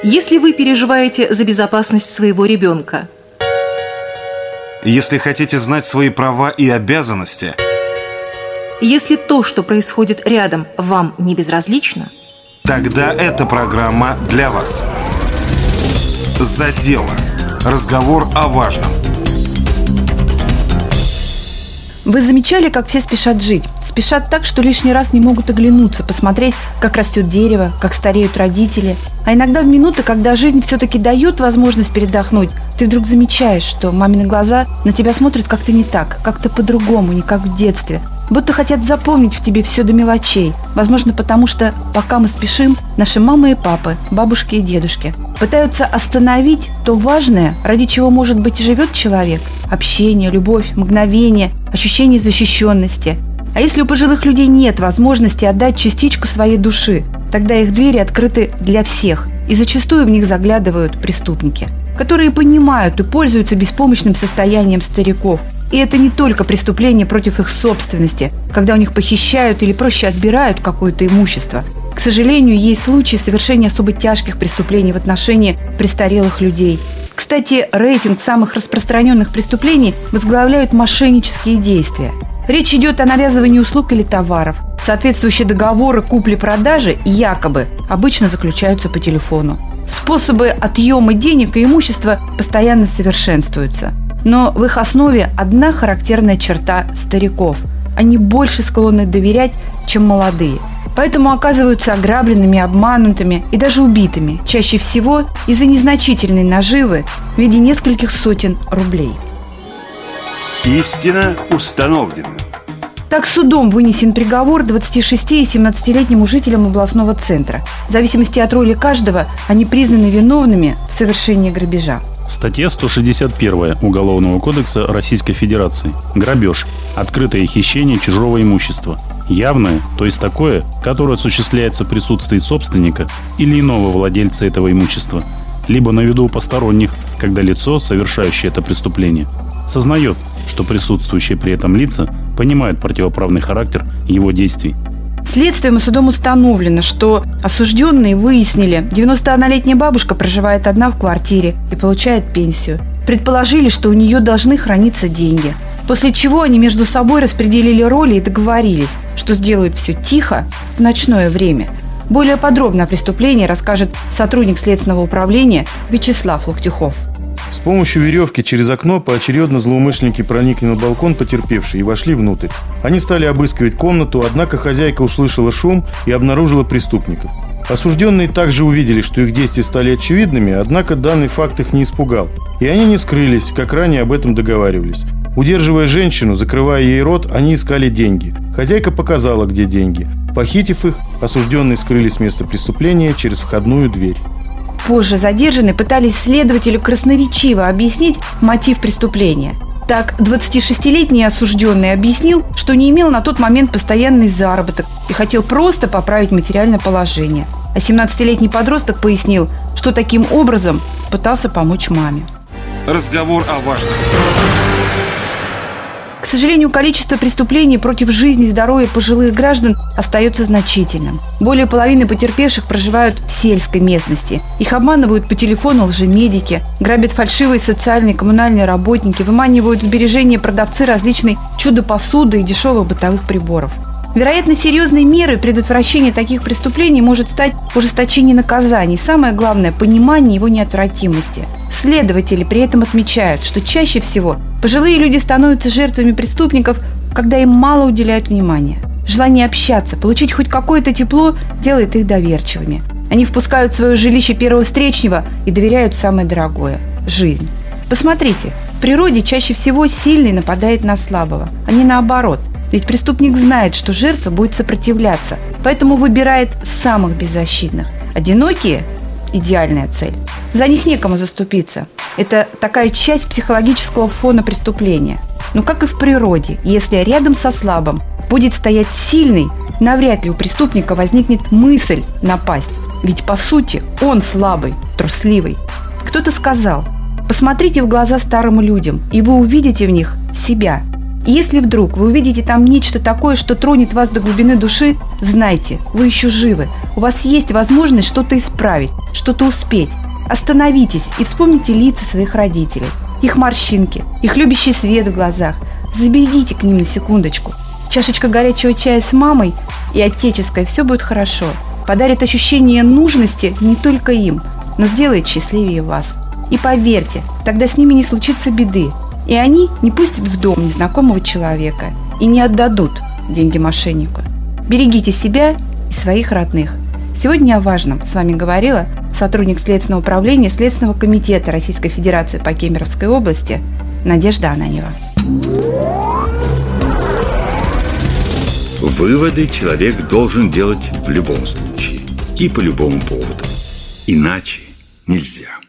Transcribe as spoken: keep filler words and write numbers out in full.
Если вы переживаете за безопасность своего ребенка, если хотите знать свои права и обязанности, если то, что происходит рядом, вам не безразлично, тогда эта программа для вас. «За дело». Разговор о важном. Вы замечали, как все спешат жить? Спешат так, что лишний раз не могут оглянуться, посмотреть, как растет дерево, как стареют родители. А иногда в минуты, когда жизнь все-таки дает возможность передохнуть, ты вдруг замечаешь, что мамины глаза на тебя смотрят как-то не так, как-то по-другому, не как в детстве. Будто хотят запомнить в тебе все до мелочей. Возможно, потому что, пока мы спешим, наши мамы и папы, бабушки и дедушки пытаются остановить то важное, ради чего, может быть, живет человек. Общение, любовь, мгновение, ощущение защищенности. А если у пожилых людей нет возможности отдать частичку своей души, тогда их двери открыты для всех, и зачастую в них заглядывают преступники, которые понимают и пользуются беспомощным состоянием стариков. И это не только преступление против их собственности, когда у них похищают или проще отбирают какое-то имущество. К сожалению, есть случаи совершения особо тяжких преступлений в отношении престарелых людей. Кстати, рейтинг самых распространенных преступлений возглавляют мошеннические действия. Речь идет о навязывании услуг или товаров. Соответствующие договоры купли-продажи якобы обычно заключаются по телефону. Способы отъема денег и имущества постоянно совершенствуются. Но в их основе одна характерная черта стариков. Они больше склонны доверять, чем молодые. Поэтому оказываются ограбленными, обманутыми и даже убитыми, чаще всего из-за незначительной наживы в виде нескольких сотен рублей. Истина установлена. Так судом вынесен приговор двадцати шести и семнадцатилетним жителям областного центра. В зависимости от роли каждого, они признаны виновными в совершении грабежа. Статья сто шестьдесят первая Уголовного кодекса Российской Федерации. Грабеж. Открытое хищение чужого имущества. Явное, то есть такое, которое осуществляется в присутствии собственника или иного владельца этого имущества, либо на виду у посторонних, когда лицо, совершающее это преступление, сознает, что присутствующие при этом лица понимают противоправный характер его действий. Следствием и судом установлено, что осужденные выяснили, девяностооднолетняя бабушка проживает одна в квартире и получает пенсию. Предположили, что у нее должны храниться деньги. После чего они между собой распределили роли и договорились, что сделают все тихо в ночное время. Более подробно о преступлении расскажет сотрудник Следственного управления Вячеслав Локтюхов. С помощью веревки через окно поочередно злоумышленники проникли на балкон потерпевшей и вошли внутрь. Они стали обыскивать комнату, однако хозяйка услышала шум и обнаружила преступников. Осужденные также увидели, что их действия стали очевидными, однако данный факт их не испугал. И они не скрылись, как ранее об этом договаривались. Удерживая женщину, закрывая ей рот, они искали деньги. Хозяйка показала, где деньги. Похитив их, осужденные скрылись с места преступления через входную дверь. Позже задержанные пытались следователю красноречиво объяснить мотив преступления. Так, двадцатишестилетний осужденный объяснил, что не имел на тот момент постоянный заработок и хотел просто поправить материальное положение. А семнадцатилетний подросток пояснил, что таким образом пытался помочь маме. Разговор о важном. К сожалению, количество преступлений против жизни и здоровья пожилых граждан остается значительным. Более половины потерпевших проживают в сельской местности. Их обманывают по телефону лжемедики, грабят фальшивые социальные и коммунальные работники, выманивают сбережения продавцы различной чудо-посуды и дешевых бытовых приборов. Вероятно, серьезной мерой предотвращения таких преступлений может стать ужесточение наказаний. Самое главное – понимание его неотвратимости. Следователи при этом отмечают, что чаще всего пожилые люди становятся жертвами преступников, когда им мало уделяют внимания. Желание общаться, получить хоть какое-то тепло делает их доверчивыми. Они впускают в свое жилище первого встречного и доверяют самое дорогое – жизнь. Посмотрите, в природе чаще всего сильный нападает на слабого, а не наоборот. Ведь преступник знает, что жертва будет сопротивляться, поэтому выбирает самых беззащитных. Одинокие – идеальная цель. За них некому заступиться. Это такая часть психологического фона преступления. Но как и в природе, если рядом со слабым будет стоять сильный, навряд ли у преступника возникнет мысль напасть. Ведь по сути он слабый, трусливый. Кто-то сказал: посмотрите в глаза старым людям, и вы увидите в них себя. И если вдруг вы увидите там нечто такое, что тронет вас до глубины души, знайте, вы еще живы. У вас есть возможность что-то исправить, что-то успеть. Остановитесь и вспомните лица своих родителей, их морщинки, их любящий свет в глазах. Забегите к ним на секундочку. Чашечка горячего чая с мамой и отеческой, все будет хорошо. Подарит ощущение нужности не только им, но сделает счастливее вас. И поверьте, тогда с ними не случится беды. И они не пустят в дом незнакомого человека и не отдадут деньги мошеннику. Берегите себя и своих родных. Сегодня о важном с вами говорила сотрудник Следственного управления Следственного комитета Российской Федерации по Кемеровской области Надежда Ананьева. Выводы человек должен делать в любом случае и по любому поводу. Иначе нельзя.